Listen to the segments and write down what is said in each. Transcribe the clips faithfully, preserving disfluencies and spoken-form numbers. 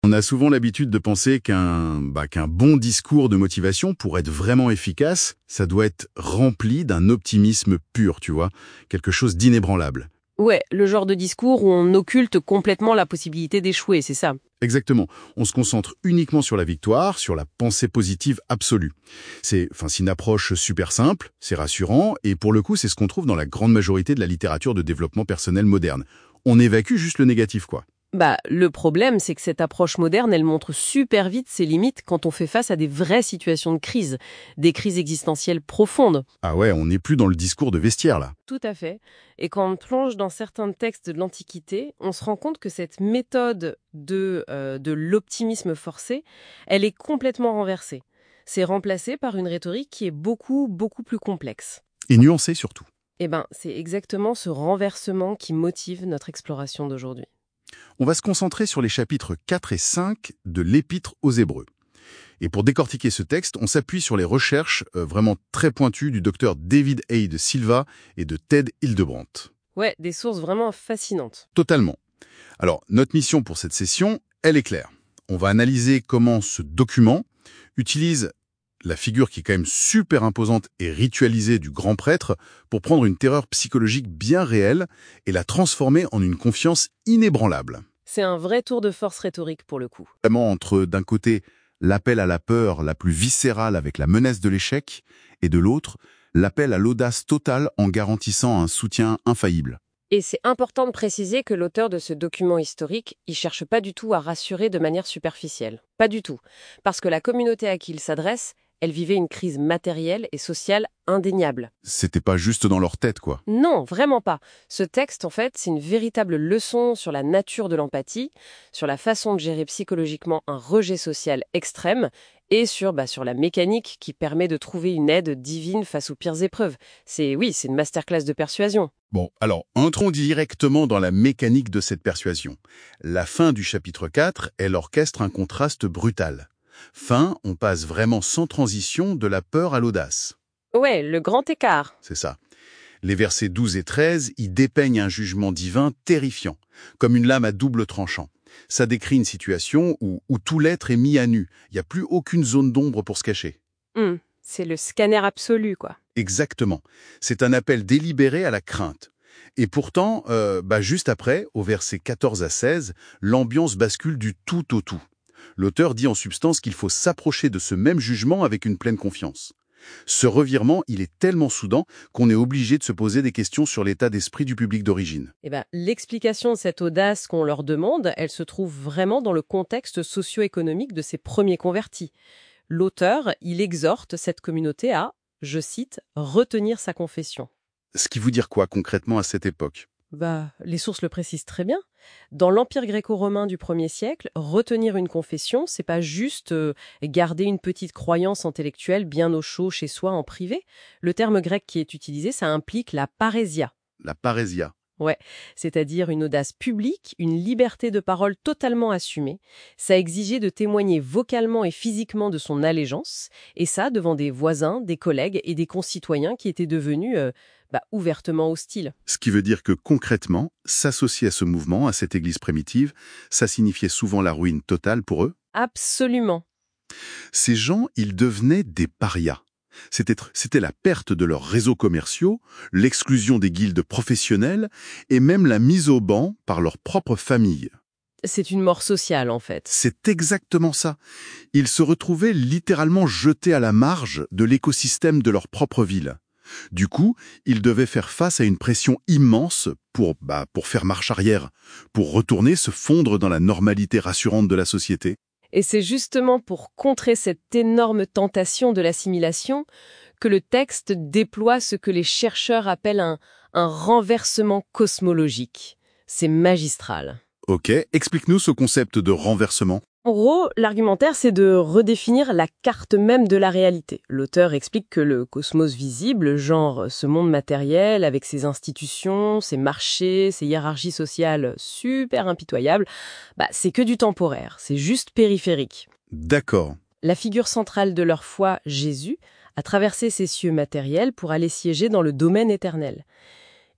On a souvent l'habitude de penser qu'un bah, qu'un bon discours de motivation, pour être vraiment efficace, ça doit être rempli d'un optimisme pur, tu vois, quelque chose d'inébranlable. Ouais, le genre de discours où on occulte complètement la possibilité d'échouer, c'est ça. Exactement. On se concentre uniquement sur la victoire, sur la pensée positive absolue. C'est enfin, c'est une approche super simple, c'est rassurant, et pour le coup, c'est ce qu'on trouve dans la grande majorité de la littérature de développement personnel moderne. On évacue juste le négatif, quoi. Bah, le problème, c'est que cette approche moderne, elle montre super vite ses limites quand on fait face à des vraies situations de crise, des crises existentielles profondes. Ah ouais, on n'est plus dans le discours de vestiaire, là. Tout à fait. Et quand on plonge dans certains textes de l'Antiquité, on se rend compte que cette méthode de, euh, de l'optimisme forcé, elle est complètement renversée. C'est remplacé par une rhétorique qui est beaucoup, beaucoup plus complexe. Et nuancé, surtout. Eh ben, c'est exactement ce renversement qui motive notre exploration d'aujourd'hui. On va se concentrer sur les chapitres quatre et cinq de l'Épître aux Hébreux. Et pour décortiquer ce texte, on s'appuie sur les recherches euh, vraiment très pointues du docteur David A. de Silva et de Ted Hildebrandt. Ouais, des sources vraiment fascinantes. Totalement. Alors, notre mission pour cette session, elle est claire. On va analyser comment ce document utilise la figure qui est quand même super imposante et ritualisée du grand prêtre pour prendre une terreur psychologique bien réelle et la transformer en une confiance inébranlable. C'est un vrai tour de force rhétorique pour le coup. Vraiment entre, d'un côté, l'appel à la peur la plus viscérale avec la menace de l'échec, et de l'autre, l'appel à l'audace totale en garantissant un soutien infaillible. Et c'est important de préciser que l'auteur de ce document historique, il cherche pas du tout à rassurer de manière superficielle. Pas du tout. Parce que la communauté à qui il s'adresse, elle vivait une crise matérielle et sociale indéniable. C'était pas juste dans leur tête, quoi. Non, vraiment pas. Ce texte, en fait, c'est une véritable leçon sur la nature de l'empathie, sur la façon de gérer psychologiquement un rejet social extrême et sur, bah, sur la mécanique qui permet de trouver une aide divine face aux pires épreuves. C'est, oui, c'est une masterclass de persuasion. Bon, alors, entrons directement dans la mécanique de cette persuasion. La fin du chapitre quatre, elle orchestre un contraste brutal. Fin, on passe vraiment sans transition de la peur à l'audace. Ouais, le grand écart. C'est ça. Les versets douze et treize y dépeignent un jugement divin terrifiant, comme une lame à double tranchant. Ça décrit une situation où, où tout l'être est mis à nu. Il n'y a plus aucune zone d'ombre pour se cacher. Hum, c'est le scanner absolu, quoi. Exactement. C'est un appel délibéré à la crainte. Et pourtant, euh, bah juste après, au verset quatorze à seize, l'ambiance bascule du tout au tout. L'auteur dit en substance qu'il faut s'approcher de ce même jugement avec une pleine confiance. Ce revirement, il est tellement soudain qu'on est obligé de se poser des questions sur l'état d'esprit du public d'origine. Eh ben, l'explication de cette audace qu'on leur demande, elle se trouve vraiment dans le contexte socio-économique de ces premiers convertis. L'auteur, il exhorte cette communauté à, je cite, « retenir sa confession ». Ce qui veut dire quoi concrètement à cette époque ? Bah, les sources le précisent très bien. Dans l'Empire gréco-romain du premier siècle, retenir une confession, c'est pas juste euh, garder une petite croyance intellectuelle bien au chaud chez soi en privé. Le terme grec qui est utilisé, ça implique la parésia. La parésia. Ouais, c'est-à-dire une audace publique, une liberté de parole totalement assumée. Ça exigeait de témoigner vocalement et physiquement de son allégeance, et ça devant des voisins, des collègues et des concitoyens qui étaient devenus euh, bah, ouvertement hostiles. Ce qui veut dire que concrètement, s'associer à ce mouvement, à cette église primitive, ça signifiait souvent la ruine totale pour eux. Absolument. Ces gens, ils devenaient des parias. C'était, c'était la perte de leurs réseaux commerciaux, l'exclusion des guildes professionnelles et même la mise au banc par leur propre famille. C'est une mort sociale, en fait. C'est exactement ça. Ils se retrouvaient littéralement jetés à la marge de l'écosystème de leur propre ville. Du coup, ils devaient faire face à une pression immense pour, bah, pour faire marche arrière, pour retourner se fondre dans la normalité rassurante de la société. Et c'est justement pour contrer cette énorme tentation de l'assimilation que le texte déploie ce que les chercheurs appellent un, un renversement cosmologique. C'est magistral. Ok, explique-nous ce concept de renversement. En gros, l'argumentaire, c'est de redéfinir la carte même de la réalité. L'auteur explique que le cosmos visible, genre ce monde matériel avec ses institutions, ses marchés, ses hiérarchies sociales super impitoyables, bah, c'est que du temporaire, c'est juste périphérique. D'accord. La figure centrale de leur foi, Jésus, a traversé ces cieux matériels pour aller siéger dans le domaine éternel.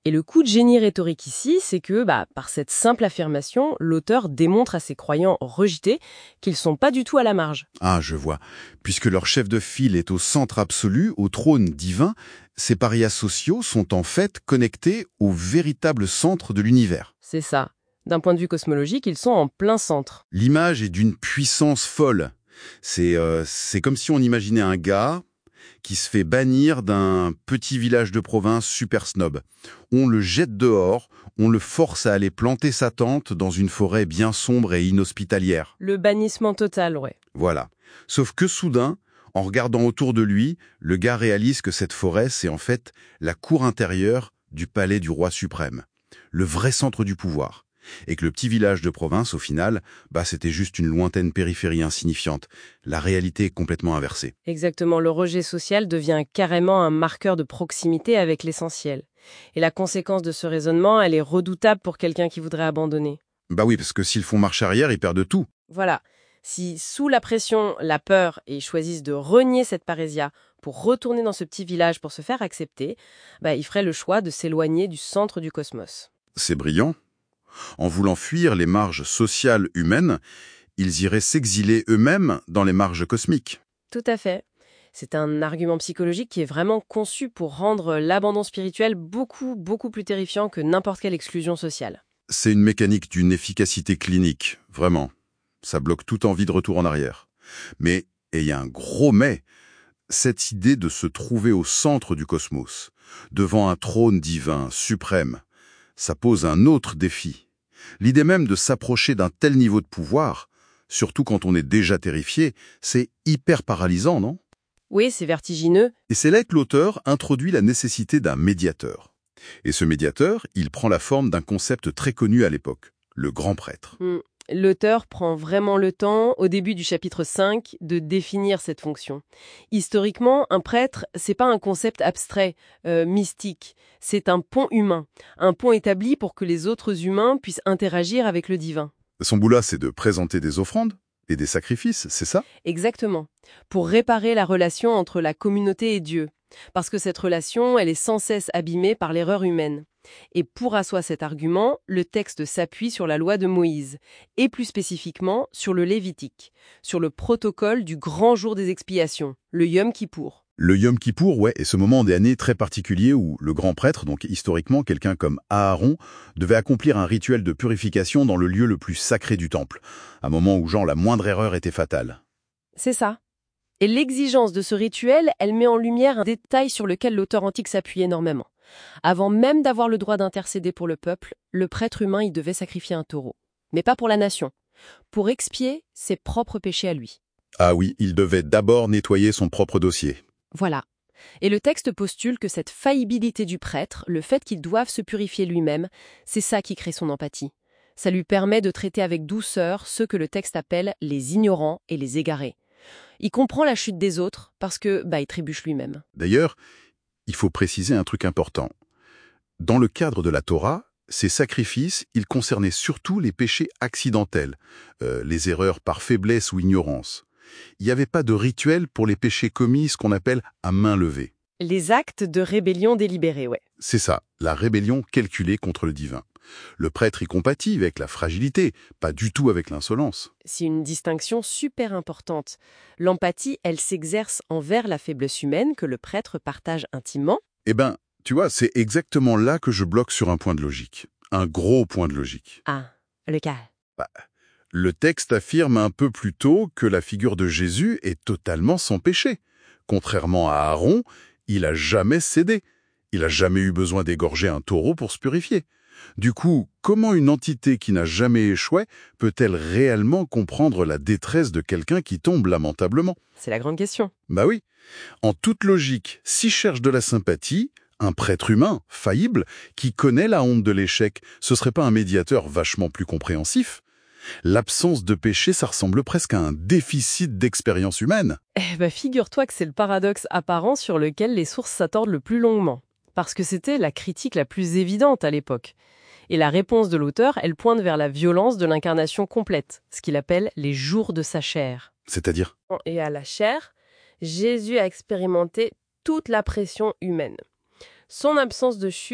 Et le coup de génie rhétorique ici, c'est que, bah, par cette simple affirmation, l'auteur démontre à ses croyants rejetés qu'ils sont pas du tout à la marge. Ah, je vois. Puisque leur chef de file est au centre absolu, au trône divin, ces parias sociaux sont en fait connectés au véritable centre de l'univers. C'est ça. D'un point de vue cosmologique, ils sont en plein centre. L'image est d'une puissance folle. C'est euh, c'est comme si on imaginait un gars qui se fait bannir d'un petit village de province super snob. On le jette dehors, on le force à aller planter sa tente dans une forêt bien sombre et inhospitalière. Le bannissement total, ouais. Voilà. Sauf que soudain, en regardant autour de lui, le gars réalise que cette forêt, c'est en fait la cour intérieure du palais du roi suprême, le vrai centre du pouvoir. Et que le petit village de province, au final, bah, c'était juste une lointaine périphérie insignifiante. La réalité est complètement inversée. Exactement, le rejet social devient carrément un marqueur de proximité avec l'essentiel. Et la conséquence de ce raisonnement, elle est redoutable pour quelqu'un qui voudrait abandonner. Bah oui, parce que s'ils font marche arrière, ils perdent tout. Voilà. Si, sous la pression, la peur, ils choisissent de renier cette parésia pour retourner dans ce petit village pour se faire accepter, bah, ils feraient le choix de s'éloigner du centre du cosmos. C'est brillant. En voulant fuir les marges sociales humaines, ils iraient s'exiler eux-mêmes dans les marges cosmiques. Tout à fait. C'est un argument psychologique qui est vraiment conçu pour rendre l'abandon spirituel beaucoup, beaucoup plus terrifiant que n'importe quelle exclusion sociale. C'est une mécanique d'une efficacité clinique, vraiment. Ça bloque toute envie de retour en arrière. Mais, et il y a un gros mais, cette idée de se trouver au centre du cosmos, devant un trône divin, suprême, ça pose un autre défi. L'idée même de s'approcher d'un tel niveau de pouvoir, surtout quand on est déjà terrifié, c'est hyper paralysant, non? Oui, c'est vertigineux. Et c'est là que l'auteur introduit la nécessité d'un médiateur. Et ce médiateur, il prend la forme d'un concept très connu à l'époque, le grand prêtre. Hmm. L'auteur prend vraiment le temps, au début du chapitre cinq, de définir cette fonction. Historiquement, un prêtre, c'est pas un concept abstrait, euh, mystique. C'est un pont humain, un pont établi pour que les autres humains puissent interagir avec le divin. Son boulot, c'est de présenter des offrandes et des sacrifices, c'est ça? Exactement. Pour réparer la relation entre la communauté et Dieu. Parce que cette relation, elle est sans cesse abîmée par l'erreur humaine. Et pour asseoir cet argument, le texte s'appuie sur la loi de Moïse, et plus spécifiquement sur le Lévitique, sur le protocole du grand jour des expiations, le Yom Kippour. Le Yom Kippour, ouais, est ce moment des années très particulier où le grand prêtre, donc historiquement quelqu'un comme Aaron, devait accomplir un rituel de purification dans le lieu le plus sacré du temple, un moment où genre la moindre erreur était fatale. C'est ça. Et l'exigence de ce rituel, elle met en lumière un détail sur lequel l'auteur antique s'appuie énormément. Avant même d'avoir le droit d'intercéder pour le peuple, le prêtre humain y devait sacrifier un taureau. Mais pas pour la nation, pour expier ses propres péchés à lui. Ah oui, il devait d'abord nettoyer son propre dossier. Voilà. Et le texte postule que cette faillibilité du prêtre, le fait qu'il doive se purifier lui-même, c'est ça qui crée son empathie. Ça lui permet de traiter avec douceur ceux que le texte appelle les ignorants et les égarés. Il comprend la chute des autres parce que, bah, il trébuche lui-même. D'ailleurs, il faut préciser un truc important. Dans le cadre de la Torah, ces sacrifices, ils concernaient surtout les péchés accidentels, euh, les erreurs par faiblesse ou ignorance. Il n'y avait pas de rituel pour les péchés commis, ce qu'on appelle à main levée. Les actes de rébellion délibérée, ouais. C'est ça, la rébellion calculée contre le divin. Le prêtre y compatit avec la fragilité, pas du tout avec l'insolence. C'est une distinction super importante. L'empathie, elle s'exerce envers la faiblesse humaine que le prêtre partage intimement. Eh ben, tu vois, c'est exactement là que je bloque sur un point de logique. Un gros point de logique. Ah, le cas. Bah, le texte affirme un peu plus tôt que la figure de Jésus est totalement sans péché. Contrairement à Aaron, il a jamais cédé. Il a jamais eu besoin d'égorger un taureau pour se purifier. Du coup, comment une entité qui n'a jamais échoué peut-elle réellement comprendre la détresse de quelqu'un qui tombe lamentablement? C'est la grande question. Bah oui. En toute logique, s'il cherche de la sympathie, un prêtre humain, faillible, qui connaît la honte de l'échec, ce serait pas un médiateur vachement plus compréhensif? L'absence de péché, ça ressemble presque à un déficit d'expérience humaine. Eh ben, figure-toi que c'est le paradoxe apparent sur lequel les sources s'attordent le plus longuement. Parce que c'était la critique la plus évidente à l'époque. Et la réponse de l'auteur, elle pointe vers la violence de l'incarnation complète, ce qu'il appelle les jours de sa chair. C'est-à-dire? Et à la chair, Jésus a expérimenté toute la pression humaine. Son absence de chute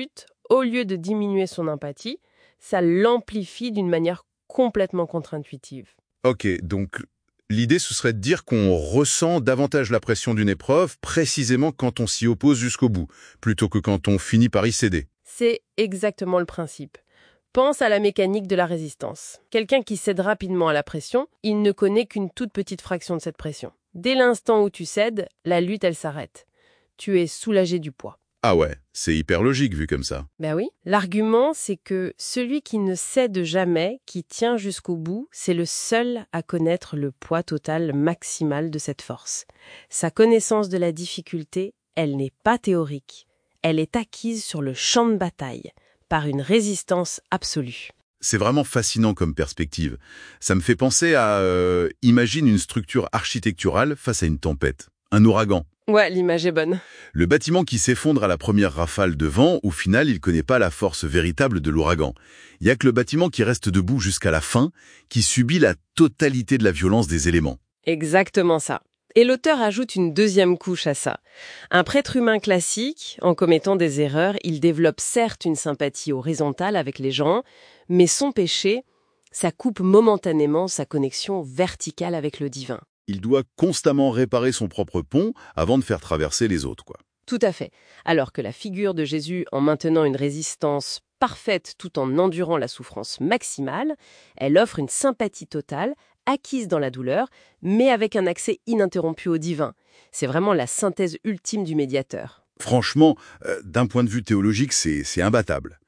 au lieu de diminuer son empathie, ça l'amplifie d'une manière complètement contre-intuitive. Ok, donc l'idée, ce serait de dire qu'on ressent davantage la pression d'une épreuve précisément quand on s'y oppose jusqu'au bout, plutôt que quand on finit par y céder. C'est exactement le principe. Pense à la mécanique de la résistance. Quelqu'un qui cède rapidement à la pression, il ne connaît qu'une toute petite fraction de cette pression. Dès l'instant où tu cèdes, la lutte, elle s'arrête. Tu es soulagé du poids. Ah ouais, c'est hyper logique vu comme ça. Ben oui. L'argument, c'est que celui qui ne cède jamais, qui tient jusqu'au bout, c'est le seul à connaître le poids total maximal de cette force. Sa connaissance de la difficulté, elle n'est pas théorique. Elle est acquise sur le champ de bataille, par une résistance absolue. C'est vraiment fascinant comme perspective. Ça me fait penser à, euh, imagine une structure architecturale face à une tempête, un ouragan. Ouais, l'image est bonne. Le bâtiment qui s'effondre à la première rafale de vent, au final, il connaît pas la force véritable de l'ouragan. Il y a que le bâtiment qui reste debout jusqu'à la fin, qui subit la totalité de la violence des éléments. Exactement ça. Et l'auteur ajoute une deuxième couche à ça. Un prêtre humain classique, en commettant des erreurs, il développe certes une sympathie horizontale avec les gens, mais son péché, ça coupe momentanément sa connexion verticale avec le divin. Il doit constamment réparer son propre pont avant de faire traverser les autres, quoi. Tout à fait. Alors que la figure de Jésus, en maintenant une résistance parfaite tout en endurant la souffrance maximale, elle offre une sympathie totale, acquise dans la douleur, mais avec un accès ininterrompu au divin. C'est vraiment la synthèse ultime du médiateur. Franchement, euh, d'un point de vue théologique, c'est c'est imbattable.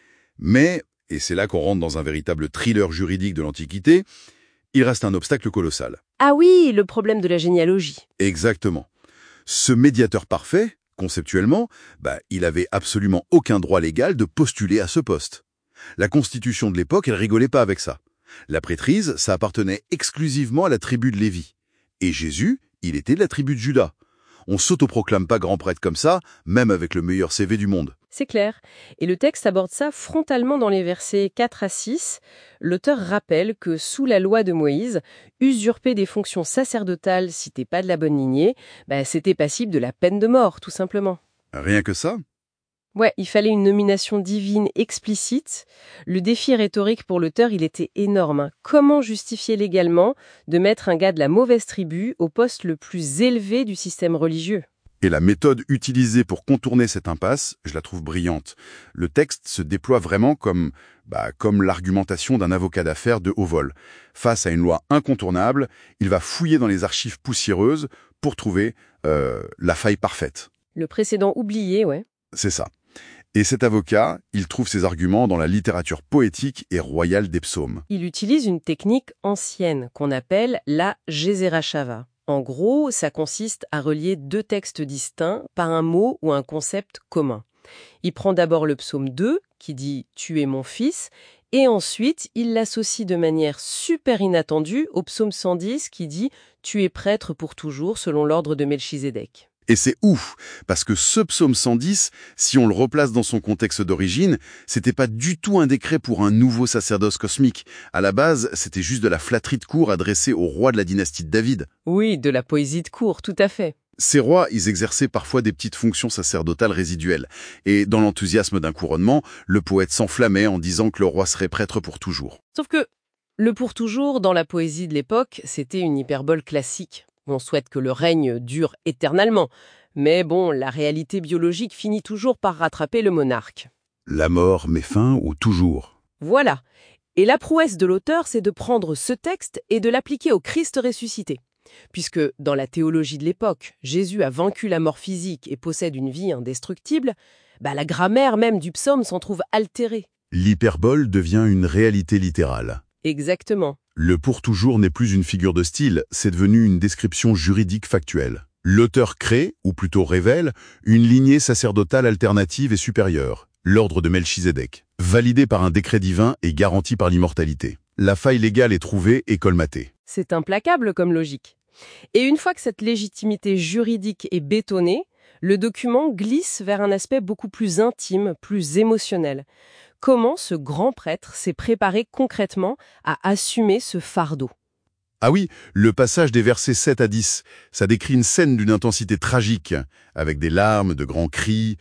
Mais, et c'est là qu'on rentre dans un véritable thriller juridique de l'Antiquité, il reste un obstacle colossal. Ah oui, le problème de la généalogie. Exactement. Ce médiateur parfait, conceptuellement, bah, il avait absolument aucun droit légal de postuler à ce poste. La constitution de l'époque, elle rigolait pas avec ça. La prêtrise, ça appartenait exclusivement à la tribu de Lévi. Et Jésus, il était de la tribu de Juda. On s'autoproclame pas grand prêtre comme ça, même avec le meilleur C V du monde. C'est clair. Et le texte aborde ça frontalement dans les versets quatre à six. L'auteur rappelle que sous la loi de Moïse, usurper des fonctions sacerdotales si t'es pas de la bonne lignée, bah, c'était passible de la peine de mort, tout simplement. Rien que ça? Ouais, il fallait une nomination divine explicite. Le défi rhétorique pour l'auteur, il était énorme, hein. Comment justifier légalement de mettre un gars de la mauvaise tribu au poste le plus élevé du système religieux ? Et la méthode utilisée pour contourner cette impasse, je la trouve brillante. Le texte se déploie vraiment comme, bah, comme l'argumentation d'un avocat d'affaires de haut vol. Face à une loi incontournable, il va fouiller dans les archives poussiéreuses pour trouver euh, la faille parfaite. Le précédent oublié, ouais. C'est ça. Et cet avocat, il trouve ses arguments dans la littérature poétique et royale des psaumes. Il utilise une technique ancienne qu'on appelle la Gezerachava. En gros, ça consiste à relier deux textes distincts par un mot ou un concept commun. Il prend d'abord le psaume deux, qui dit « Tu es mon fils », et ensuite, il l'associe de manière super inattendue au psaume cent dix, qui dit « Tu es prêtre pour toujours » selon l'ordre de Melchizedek. Et c'est ouf, parce que ce psaume cent dix, si on le replace dans son contexte d'origine, c'était pas du tout un décret pour un nouveau sacerdoce cosmique. À la base, c'était juste de la flatterie de cour adressée au roi de la dynastie de David. Oui, de la poésie de cour, tout à fait. Ces rois, ils exerçaient parfois des petites fonctions sacerdotales résiduelles. Et dans l'enthousiasme d'un couronnement, le poète s'enflammait en disant que le roi serait prêtre pour toujours. Sauf que le pour toujours, dans la poésie de l'époque, c'était une hyperbole classique. On souhaite que le règne dure éternellement. Mais bon, la réalité biologique finit toujours par rattraper le monarque. La mort met fin au toujours. Voilà. Et la prouesse de l'auteur, c'est de prendre ce texte et de l'appliquer au Christ ressuscité. Puisque, dans la théologie de l'époque, Jésus a vaincu la mort physique et possède une vie indestructible, bah la grammaire même du psaume s'en trouve altérée. L'hyperbole devient une réalité littérale. Exactement. Le pour toujours n'est plus une figure de style, c'est devenu une description juridique factuelle. L'auteur crée, ou plutôt révèle, une lignée sacerdotale alternative et supérieure, l'ordre de Melchizedek, validé par un décret divin et garanti par l'immortalité. La faille légale est trouvée et colmatée. C'est implacable comme logique. Et une fois que cette légitimité juridique est bétonnée, le document glisse vers un aspect beaucoup plus intime, plus émotionnel. Comment ce grand prêtre s'est préparé concrètement à assumer ce fardeau? Ah oui, le passage des versets sept à dix, ça décrit une scène d'une intensité tragique, avec des larmes, de grands cris,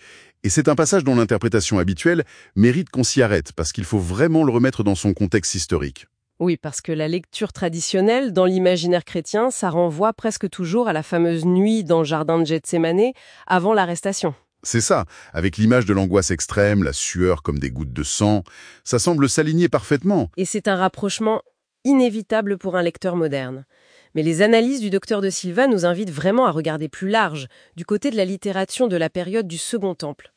Et c'est un passage dont l'interprétation habituelle mérite qu'on s'y arrête, parce qu'il faut vraiment le remettre dans son contexte historique. Oui, parce que la lecture traditionnelle, dans l'imaginaire chrétien, ça renvoie presque toujours à la fameuse nuit dans le jardin de Gethsémanée, avant l'arrestation. C'est ça, avec l'image de l'angoisse extrême, la sueur comme des gouttes de sang, ça semble s'aligner parfaitement. Et c'est un rapprochement inévitable pour un lecteur moderne. Mais les analyses du docteur de Silva nous invitent vraiment à regarder plus large, du côté de la littérature de la période du Second Temple.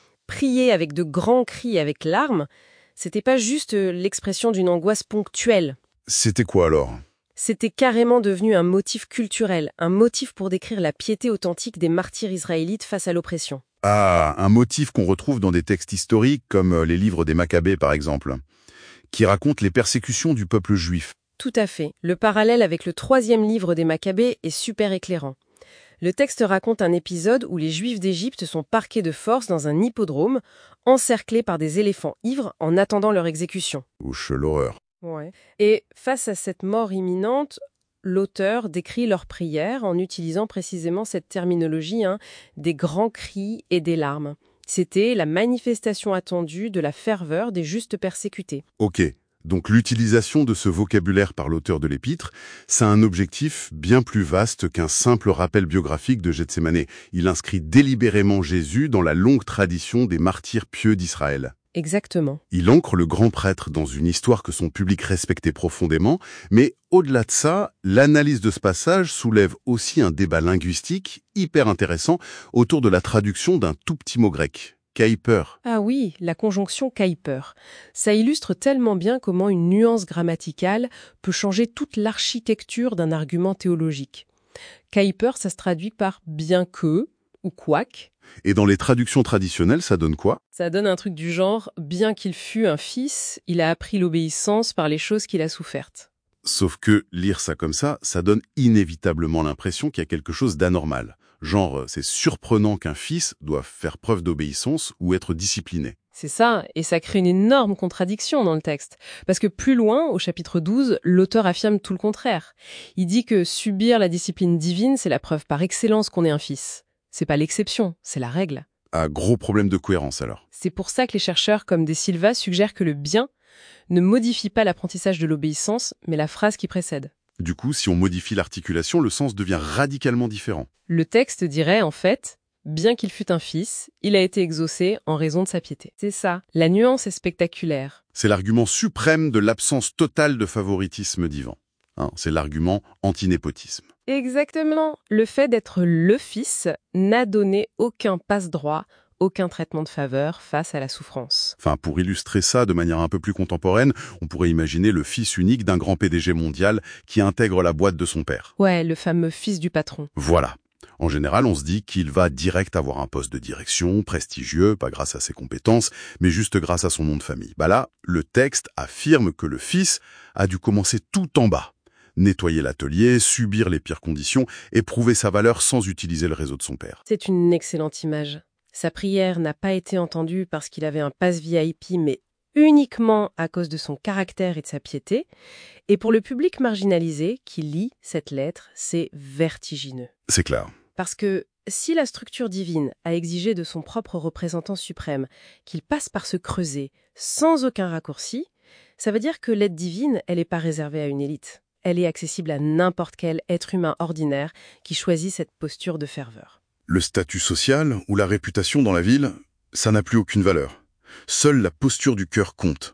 Prier avec de grands cris et avec larmes, c'était pas juste l'expression d'une angoisse ponctuelle. C'était quoi alors? C'était carrément devenu un motif culturel, un motif pour décrire la piété authentique des martyrs israélites face à l'oppression. Ah, un motif qu'on retrouve dans des textes historiques comme les livres des Maccabées par exemple, qui racontent les persécutions du peuple juif. Tout à fait. Le parallèle avec le troisième livre des Maccabées est super éclairant. Le texte raconte un épisode où les Juifs d'Égypte sont parqués de force dans un hippodrome, encerclés par des éléphants ivres en attendant leur exécution. Ouch, l'horreur. Ouais. Et face à cette mort imminente, l'auteur décrit leur prière en utilisant précisément cette terminologie, hein, des grands cris et des larmes. C'était la manifestation attendue de la ferveur des justes persécutés. Ok, donc l'utilisation de ce vocabulaire par l'auteur de l'épître, c'est un objectif bien plus vaste qu'un simple rappel biographique de Gethsémanée. Il inscrit délibérément Jésus dans la longue tradition des martyrs pieux d'Israël. Exactement. Il ancre le grand prêtre dans une histoire que son public respectait profondément, mais au-delà de ça, l'analyse de ce passage soulève aussi un débat linguistique hyper intéressant autour de la traduction d'un tout petit mot grec, kaiper. Ah oui, la conjonction kaiper. Ça illustre tellement bien comment une nuance grammaticale peut changer toute l'architecture d'un argument théologique. Kaiper, ça se traduit par bien que ou quoique. Et dans les traductions traditionnelles, ça donne quoi? Ça donne un truc du genre « bien qu'il fût un fils, il a appris l'obéissance par les choses qu'il a souffertes ». Sauf que lire ça comme ça, ça donne inévitablement l'impression qu'il y a quelque chose d'anormal. Genre, c'est surprenant qu'un fils doive faire preuve d'obéissance ou être discipliné. C'est ça, et ça crée une énorme contradiction dans le texte. Parce que plus loin, au chapitre douze, l'auteur affirme tout le contraire. Il dit que subir la discipline divine, c'est la preuve par excellence qu'on est un fils. C'est pas l'exception, c'est la règle. Ah, gros problème de cohérence alors. C'est pour ça que les chercheurs comme De Silva suggèrent que le bien ne modifie pas l'apprentissage de l'obéissance, mais la phrase qui précède. Du coup, si on modifie l'articulation, le sens devient radicalement différent. Le texte dirait en fait « bien qu'il fût un fils, il a été exaucé en raison de sa piété ». C'est ça, la nuance est spectaculaire. C'est l'argument suprême de l'absence totale de favoritisme divin. Hein, c'est l'argument anti-népotisme. Exactement. Le fait d'être le fils n'a donné aucun passe-droit, aucun traitement de faveur face à la souffrance. Enfin, pour illustrer ça de manière un peu plus contemporaine, on pourrait imaginer le fils unique d'un grand P D G mondial qui intègre la boîte de son père. Ouais, le fameux fils du patron. Voilà. En général, on se dit qu'il va direct avoir un poste de direction, prestigieux, pas grâce à ses compétences, mais juste grâce à son nom de famille. Bah là, le texte affirme que le fils a dû commencer tout en bas. Nettoyer l'atelier, subir les pires conditions et prouver sa valeur sans utiliser le réseau de son père. C'est une excellente image. Sa prière n'a pas été entendue parce qu'il avait un pass V I P, mais uniquement à cause de son caractère et de sa piété. Et pour le public marginalisé qui lit cette lettre, c'est vertigineux. C'est clair. Parce que si la structure divine a exigé de son propre représentant suprême qu'il passe par ce creuset sans aucun raccourci, ça veut dire que l'aide divine, elle n'est pas réservée à une élite. Elle est accessible à n'importe quel être humain ordinaire qui choisit cette posture de ferveur. Le statut social ou la réputation dans la ville, ça n'a plus aucune valeur. Seule la posture du cœur compte.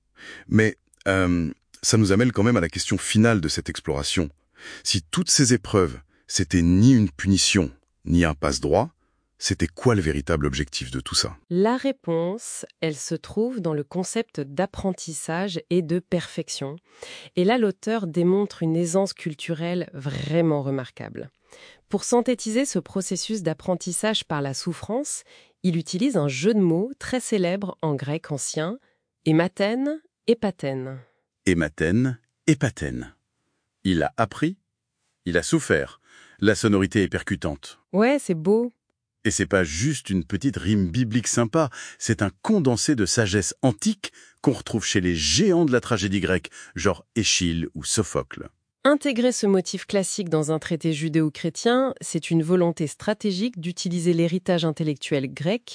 Mais euh, ça nous amène quand même à la question finale de cette exploration. Si toutes ces épreuves, c'était ni une punition, ni un passe-droit, c'était quoi le véritable objectif de tout ça? La réponse, elle se trouve dans le concept d'apprentissage et de perfection. Et là, l'auteur démontre une aisance culturelle vraiment remarquable. Pour synthétiser ce processus d'apprentissage par la souffrance, il utilise un jeu de mots très célèbre en grec ancien, hématène, épatène. Hématène, épatène. Il a appris, il a souffert. La sonorité est percutante. Ouais, c'est beau. Et c'est pas juste une petite rime biblique sympa, c'est un condensé de sagesse antique qu'on retrouve chez les géants de la tragédie grecque, genre Échille ou Sophocle. Intégrer ce motif classique dans un traité judéo-chrétien, c'est une volonté stratégique d'utiliser l'héritage intellectuel grec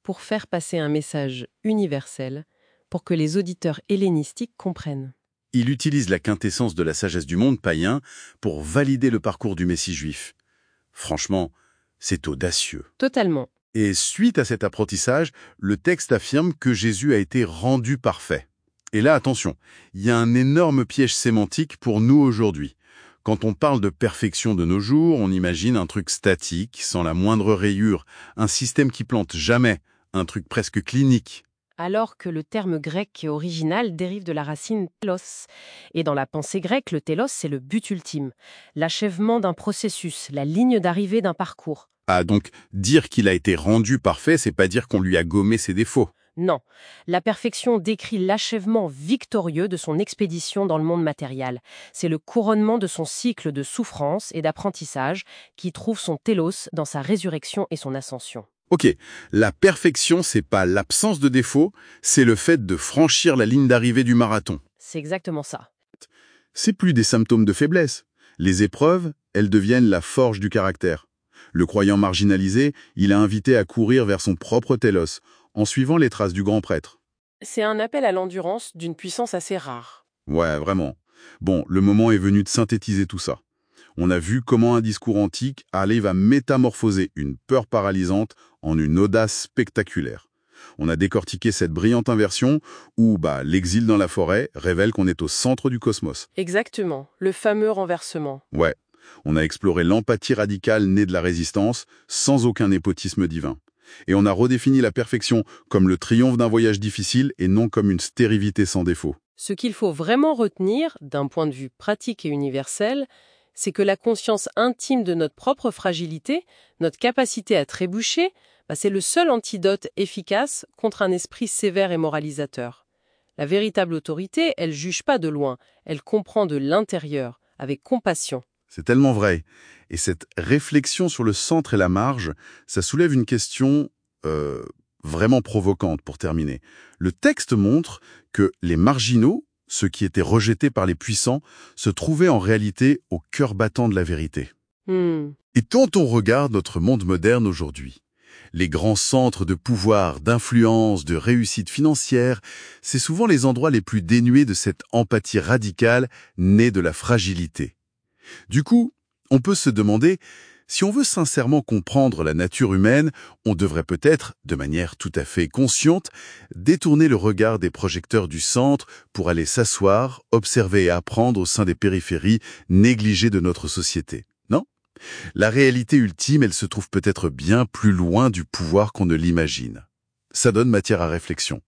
pour faire passer un message universel, pour que les auditeurs hellénistiques comprennent. Il utilise la quintessence de la sagesse du monde païen pour valider le parcours du Messie juif. Franchement, c'est audacieux. Totalement. Et suite à cet apprentissage, le texte affirme que Jésus a été rendu parfait. Et là, attention, il y a un énorme piège sémantique pour nous aujourd'hui. Quand on parle de perfection de nos jours, on imagine un truc statique, sans la moindre rayure, un système qui plante jamais, un truc presque clinique. Alors que le terme grec original dérive de la racine télos. Et dans la pensée grecque, le télos, c'est le but ultime, l'achèvement d'un processus, la ligne d'arrivée d'un parcours. Ah, donc dire qu'il a été rendu parfait, c'est pas dire qu'on lui a gommé ses défauts. Non, la perfection décrit l'achèvement victorieux de son expédition dans le monde matériel. C'est le couronnement de son cycle de souffrance et d'apprentissage qui trouve son télos dans sa résurrection et son ascension. Ok, la perfection, c'est pas l'absence de défauts, c'est le fait de franchir la ligne d'arrivée du marathon. C'est exactement ça. C'est plus des symptômes de faiblesse. Les épreuves, elles deviennent la forge du caractère. Le croyant marginalisé, il a invité à courir vers son propre télos, en suivant les traces du grand prêtre. C'est un appel à l'endurance d'une puissance assez rare. Ouais, vraiment. Bon, le moment est venu de synthétiser tout ça. On a vu comment un discours antique arrive à métamorphoser une peur paralysante en une audace spectaculaire. On a décortiqué cette brillante inversion où bah, l'exil dans la forêt révèle qu'on est au centre du cosmos. Exactement, le fameux renversement. Ouais, on a exploré l'empathie radicale née de la résistance sans aucun népotisme divin. Et on a redéfini la perfection comme le triomphe d'un voyage difficile et non comme une stérilité sans défaut. Ce qu'il faut vraiment retenir, d'un point de vue pratique et universel, c'est que la conscience intime de notre propre fragilité, notre capacité à trébucher, bah c'est le seul antidote efficace contre un esprit sévère et moralisateur. La véritable autorité, elle juge pas de loin, elle comprend de l'intérieur, avec compassion. C'est tellement vrai. Et cette réflexion sur le centre et la marge, ça soulève une question euh, vraiment provocante pour terminer. Le texte montre que les marginaux, ceux qui étaient rejetés par les puissants, se trouvaient en réalité au cœur battant de la vérité. Hmm. Et quand on regarde notre monde moderne aujourd'hui, les grands centres de pouvoir, d'influence, de réussite financière, c'est souvent les endroits les plus dénués de cette empathie radicale née de la fragilité. Du coup, on peut se demander, si on veut sincèrement comprendre la nature humaine, on devrait peut-être, de manière tout à fait consciente, détourner le regard des projecteurs du centre pour aller s'asseoir, observer et apprendre au sein des périphéries négligées de notre société. Non ? La réalité ultime, elle se trouve peut-être bien plus loin du pouvoir qu'on ne l'imagine. Ça donne matière à réflexion.